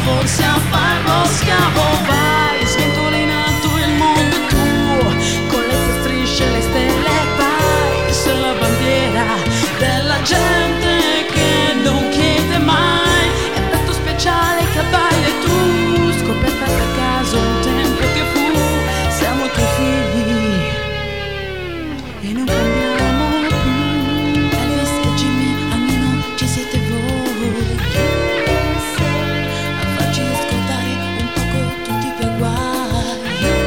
forse a farlo schiavo. Vai, sventoli in alto, il mondo è tuo, con le tue strisce, le stelle, vai, sei la bandiera della gente che non chiede mai. È tanto speciale che abbaglia tu, scoperta per caso un tempo che fu. Siamo tuoi figli e non cambiamo più. Elvis e Jimmy, almeno ci siete voi a farci ascoltare un poco tutti quei guai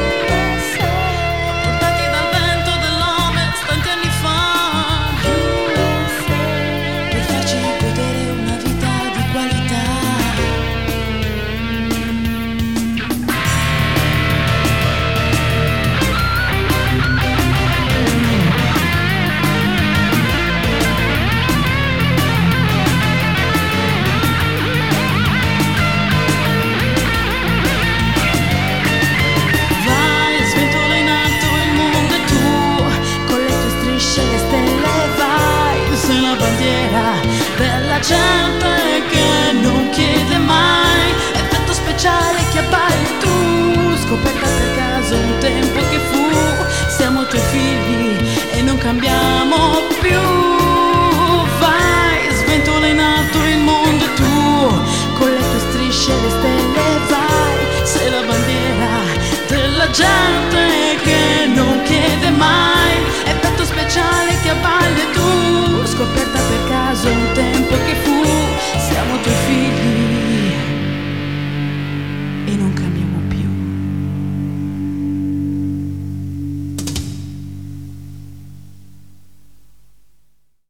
portati dal vento dell'Ovest tanti anni fa, per farci godere una vita di qualità. Vai, sventola in alto, il mondo è tuo, con le tue strisce, le stelle, vai, sei la bandiera della gente che non chiede mai. Effetto speciale che abbagli tu, scoperta per caso un tempo che fu. Siamo tuoi figli e non cambiamo più. Vai, sventola in alto, il mondo è tuo, con le tue strisce, le stelle, vai, sei la bandiera della gente